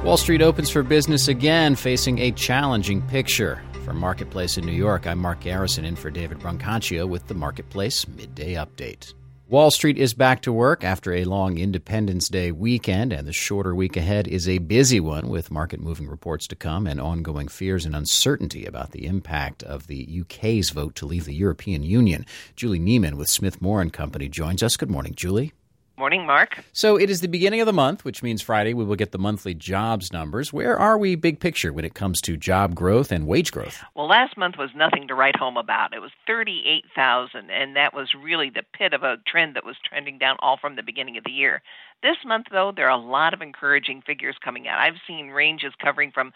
Wall Street opens for business again, facing a challenging picture. From Marketplace in New York, I'm Mark Garrison in for David Brancaccio with the Marketplace Midday Update. Wall Street is back to work after a long Independence Day weekend, and the shorter week ahead is a busy one with market-moving reports to come and ongoing fears and uncertainty about the impact of the UK's vote to leave the European Union. Julie Neiman with Smith Moore & Company joins us. Good morning, Julie. Morning, Mark. So it is the beginning of the month, which means Friday we will get the monthly jobs numbers. Where are we big picture when it comes to job growth and wage growth? Well, last month was nothing to write home about. It was 38,000, and that was really the pit of a trend that was trending down all from the beginning of the year. This month, though, there are a lot of encouraging figures coming out. I've seen ranges covering from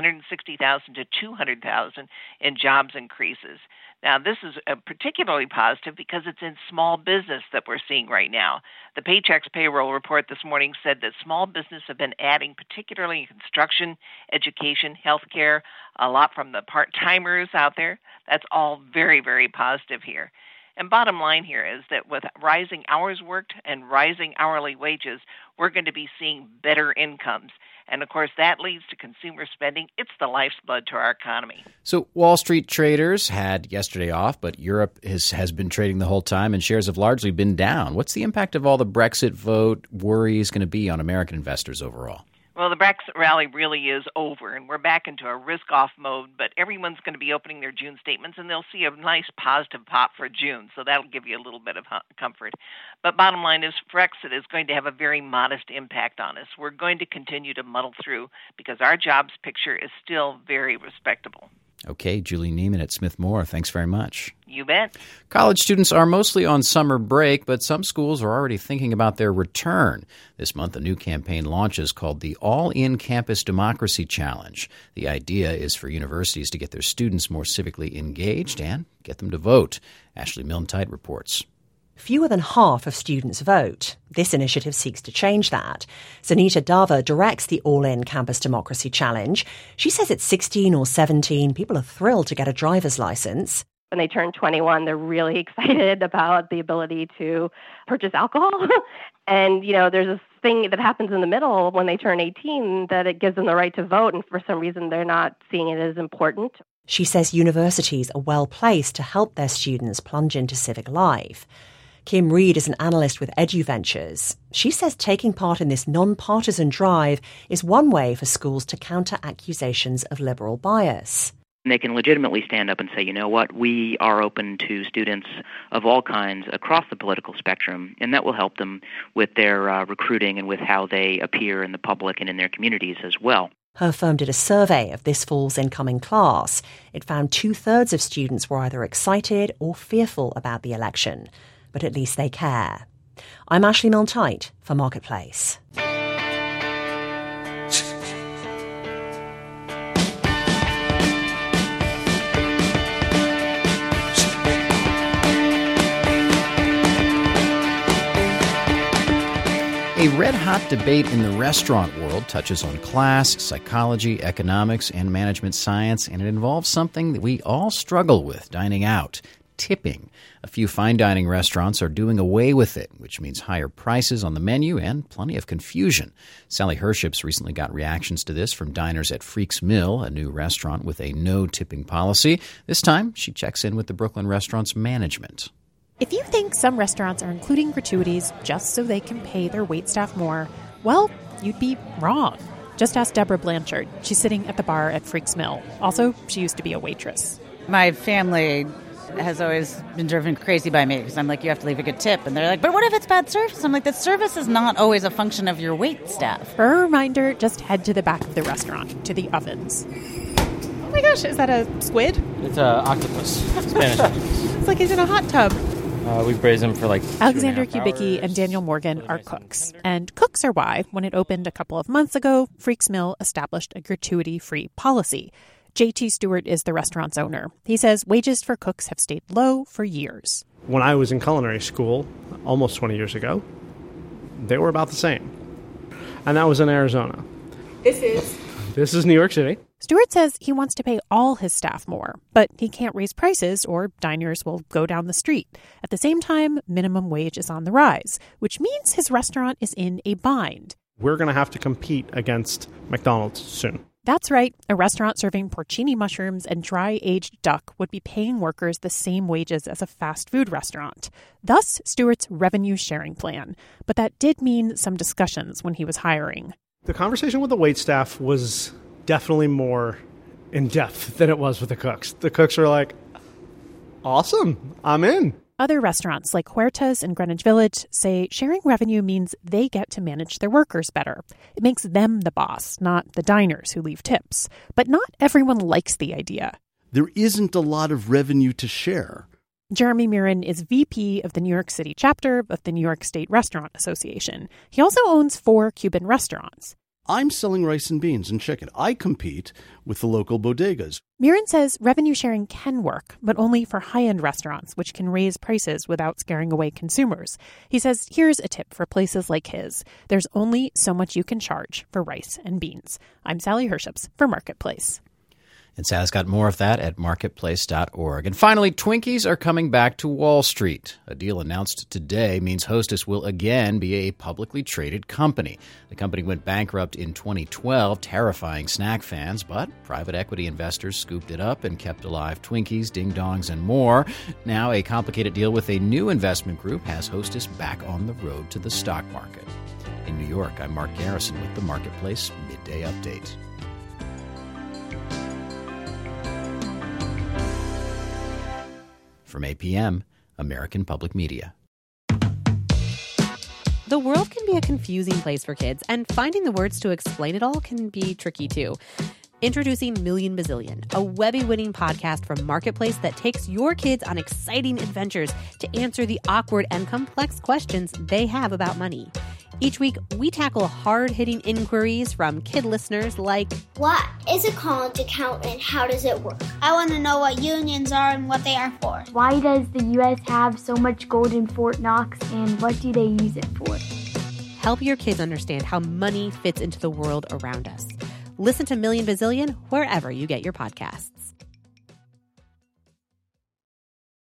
160,000 to 200,000 in jobs increases. Now, this is particularly positive because it's in small business that we're seeing right now. The Paychex payroll report this morning said that small business have been adding, particularly in construction, education, healthcare, a lot from the part-timers out there. That's all very, very positive here. And bottom line here is that with rising hours worked and rising hourly wages, we're going to be seeing better incomes. And, of course, that leads to consumer spending. It's the lifeblood to our economy. So Wall Street traders had yesterday off, but Europe has been trading the whole time, and shares have largely been down. What's the impact of all the Brexit vote worries going to be on American investors overall? Well, the Brexit rally really is over, and we're back into a risk-off mode, but everyone's going to be opening their June statements, and they'll see a nice positive pop for June, so that'll give you a little bit of comfort. But bottom line is Brexit is going to have a very modest impact on us. We're going to continue to muddle through because our jobs picture is still very respectable. Okay, Julie Neiman at Smith Moore, thanks very much. You bet. College students are mostly on summer break, but some schools are already thinking about their return. This month, a new campaign launches called the All-In Campus Democracy Challenge. The idea is for universities to get their students more civically engaged and get them to vote. Ashley Milne-Tite reports. Fewer than half of students vote. This initiative seeks to change that. Sunita Dava directs the All-In Campus Democracy Challenge. She says at 16 or 17, people are thrilled to get a driver's license. When they turn 21, they're really excited about the ability to purchase alcohol. And, there's this thing that happens in the middle when they turn 18 that it gives them the right to vote, and for some reason they're not seeing it as important. She says universities are well placed to help their students plunge into civic life. Kim Reed is an analyst with EduVentures. She says taking part in this non-partisan drive is one way for schools to counter accusations of liberal bias. They can legitimately stand up and say, you know what, we are open to students of all kinds across the political spectrum, and that will help them with their recruiting and with how they appear in the public and in their communities as well. Her firm did a survey of this fall's incoming class. It found 2/3 of students were either excited or fearful about the election. But at least they care. I'm Ashley Milne-Tite for Marketplace. A red-hot debate in the restaurant world touches on class, psychology, economics, and management science, and it involves something that we all struggle with, dining out. Tipping. A few fine dining restaurants are doing away with it, which means higher prices on the menu and plenty of confusion. Sally Herships recently got reactions to this from diners at Freaks Mill, a new restaurant with a no tipping policy. This time, she checks in with the Brooklyn restaurant's management. If you think some restaurants are including gratuities just so they can pay their waitstaff more, well, you'd be wrong. Just ask Deborah Blanchard. She's sitting at the bar at Freaks Mill. Also, she used to be a waitress. My family has always been driven crazy by me because I'm like, you have to leave a good tip. And they're like, but what if it's bad service? I'm like, the service is not always a function of your wait staff. For a reminder, just head to the back of the restaurant, to the ovens. Oh my gosh, is that a squid? It's an octopus, Spanish octopus. It's like he's in a hot tub. We braise them for like Alexander Kubicki and Daniel Morgan are cooks. And cooks are why, when it opened a couple of months ago, Freaks Mill established a gratuity-free policy. J.T. Stewart is the restaurant's owner. He says wages for cooks have stayed low for years. When I was in culinary school, almost 20 years ago, they were about the same. And that was in Arizona. This is New York City. Stewart says he wants to pay all his staff more, but he can't raise prices or diners will go down the street. At the same time, minimum wage is on the rise, which means his restaurant is in a bind. We're going to have to compete against McDonald's soon. That's right. A restaurant serving porcini mushrooms and dry-aged duck would be paying workers the same wages as a fast food restaurant. Thus, Stewart's revenue sharing plan. But that did mean some discussions when he was hiring. The conversation with the waitstaff was definitely more in-depth than it was with the cooks. The cooks were like, awesome, I'm in. Other restaurants like Huertas and Greenwich Village say sharing revenue means they get to manage their workers better. It makes them the boss, not the diners who leave tips. But not everyone likes the idea. There isn't a lot of revenue to share. Jeremy Mirren is VP of the New York City chapter of the New York State Restaurant Association. He also owns 4 Cuban restaurants. I'm selling rice and beans and chicken. I compete with the local bodegas. Mirren says revenue sharing can work, but only for high-end restaurants, which can raise prices without scaring away consumers. He says, here's a tip for places like his. There's only so much you can charge for rice and beans. I'm Sally Herships for Marketplace. And Sal's got more of that at marketplace.org. And finally, Twinkies are coming back to Wall Street. A deal announced today means Hostess will again be a publicly traded company. The company went bankrupt in 2012, terrifying snack fans, but private equity investors scooped it up and kept alive Twinkies, Ding Dongs, and more. Now a complicated deal with a new investment group has Hostess back on the road to the stock market. In New York, I'm Mark Garrison with the Marketplace Midday Update. From APM, American Public Media. The world can be a confusing place for kids, and finding the words to explain it all can be tricky too. Introducing Million Bazillion, a Webby-winning podcast from Marketplace that takes your kids on exciting adventures to answer the awkward and complex questions they have about money. Each week, we tackle hard-hitting inquiries from kid listeners like, what is a college account and how does it work? I want to know what unions are and what they are for. Why does the U.S. have so much gold in Fort Knox and what do they use it for? Help your kids understand how money fits into the world around us. Listen to Million Bazillion wherever you get your podcasts.